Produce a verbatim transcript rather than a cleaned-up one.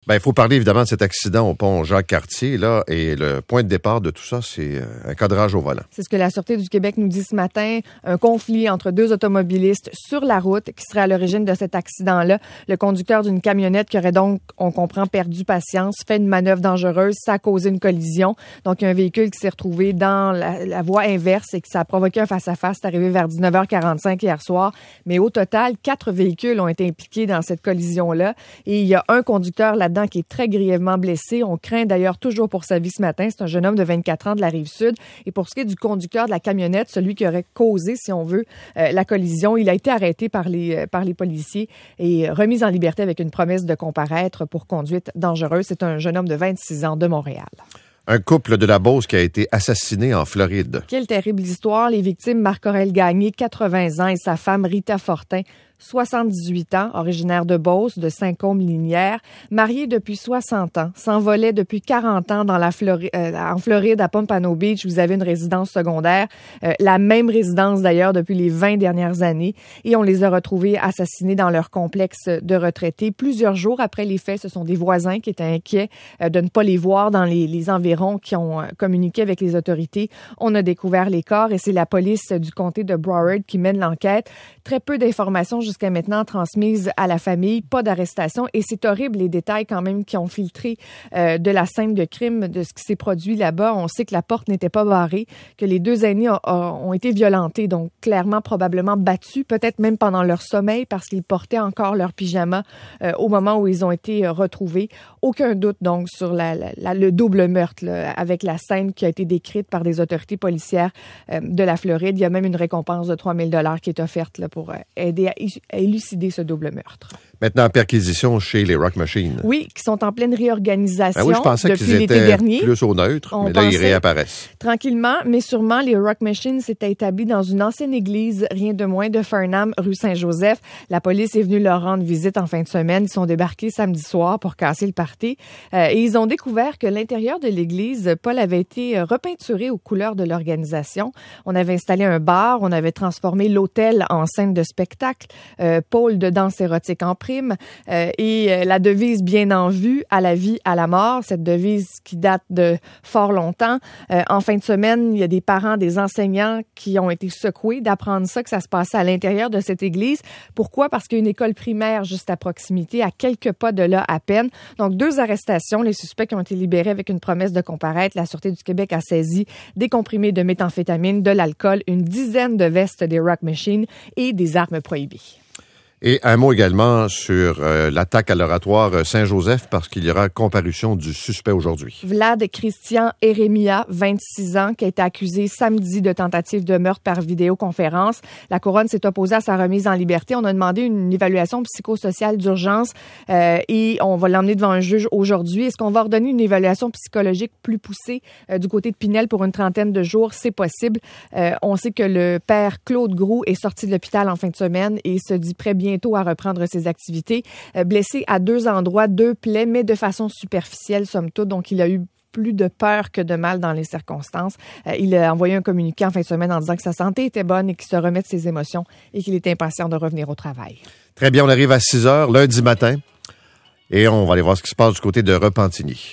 Ben, il faut parler évidemment de cet accident au pont Jacques-Cartier, là, et le point de départ de tout ça, c'est un cadrage au volant. C'est ce que la Sûreté du Québec nous dit ce matin, un conflit entre deux automobilistes sur la route qui serait à l'origine de cet accident-là. Le conducteur d'une camionnette qui aurait donc, on comprend, perdu patience, fait une manœuvre dangereuse, ça a causé une collision. Donc, il y a un véhicule qui s'est retrouvé dans la, la voie inverse et que ça a provoqué un face-à-face. C'est arrivé vers dix-neuf heures quarante-cinq hier soir. Mais au total, quatre véhicules ont été impliqués dans cette collision-là. Et il y a un conducteur là-dedans qui est très grièvement blessé. On craint d'ailleurs toujours pour sa vie ce matin. C'est un jeune homme de vingt-quatre ans de la Rive-Sud. Et pour ce qui est du conducteur de la camionnette, celui qui aurait causé, si on veut, euh, la collision, il a été arrêté par les, euh, par les policiers et remis en liberté avec une promesse de comparaître pour conduite dangereuse. C'est un jeune homme de vingt-six ans de Montréal. Un couple de la Beauce qui a été assassiné en Floride. Quelle terrible histoire. Les victimes, Marc-Aurèle Gagné, quatre-vingts ans, et sa femme Rita Fortin, soixante-dix-huit ans, originaire de Beauce, de Saint-Côme-Linière, mariée depuis soixante ans, s'envolait depuis quarante ans dans la Flori- euh, en Floride, à Pompano Beach. Vous avez une résidence secondaire, euh, la même résidence d'ailleurs depuis les vingt dernières années, et on les a retrouvés assassinés dans leur complexe de retraités. Plusieurs jours après les faits, ce sont des voisins qui étaient inquiets euh, de ne pas les voir dans les, les environs, qui ont euh, communiqué avec les autorités. On a découvert les corps et c'est la police du comté de Broward qui mène l'enquête. Très peu d'informations jusqu'à maintenant transmises à la famille, pas d'arrestation. Et c'est horrible les détails quand même qui ont filtré euh, de la scène de crime, de ce qui s'est produit là-bas. On sait que la porte n'était pas barrée, que les deux aînés ont, ont été violentés, donc clairement probablement battus, peut-être même pendant leur sommeil parce qu'ils portaient encore leur pyjama euh, au moment où ils ont été euh, retrouvés. Aucun doute donc sur la, la, la, le double meurtre là, avec la scène qui a été décrite par des autorités policières euh, de la Floride. Il y a même une récompense de trois mille dollars qui est offerte là, pour euh, aider à, à élucider ce double meurtre. Maintenant, perquisition chez les Rock Machine. Oui, qui sont en pleine réorganisation ben oui, je pensais depuis qu'ils l'été étaient dernier. Plus au neutre, On mais là, ils réapparaissent. Tranquillement, mais sûrement, les Rock Machine s'étaient établis dans une ancienne église, rien de moins de Farnham, rue Saint-Joseph. La police est venue leur rendre visite en fin de semaine. Ils sont débarqués samedi soir pour casser le party. Euh, et ils ont découvert que l'intérieur de l'église, Paul, avait été repeinturé aux couleurs de l'organisation. On avait installé un bar, on avait transformé l'hôtel en scène de spectacle, euh, pôle de danse érotique en prime, euh, et euh, la devise bien en vue, à la vie, à la mort, cette devise qui date de fort longtemps. Euh, en fin de semaine, il y a des parents, des enseignants qui ont été secoués d'apprendre ça, que ça se passait à l'intérieur de cette église. Pourquoi? Parce qu'il y a une école primaire juste à proximité, à quelques pas de là à peine. Donc, deux arrestations. Les suspects qui ont été libérés avec une promesse de comparaître. La Sûreté du Québec a saisi des comprimés de méthamphétamine, de l'alcool, une dizaine de vestes des Rock Machine et des armes prohibées. Et un mot également sur euh, l'attaque à l'oratoire Saint-Joseph, parce qu'il y aura comparution du suspect aujourd'hui. Vlad Christian Eremia, vingt-six ans, qui a été accusé samedi de tentative de meurtre par vidéoconférence. La couronne s'est opposée à sa remise en liberté. On a demandé une évaluation psychosociale d'urgence euh, et on va l'emmener devant un juge aujourd'hui. Est-ce qu'on va ordonner une évaluation psychologique plus poussée euh, du côté de Pinel pour une trentaine de jours? C'est possible. Euh, on sait que le père Claude Groux est sorti de l'hôpital en fin de semaine et se dit prêt bien bientôt à reprendre ses activités. Euh, blessé à deux endroits, deux plaies, mais de façon superficielle, somme toute. Donc, il a eu plus de peur que de mal dans les circonstances. Euh, il a envoyé un communiqué en fin de semaine en disant que sa santé était bonne et qu'il se remet de ses émotions et qu'il était impatient de revenir au travail. Très bien, on arrive à six heures lundi matin et on va aller voir ce qui se passe du côté de Repentigny.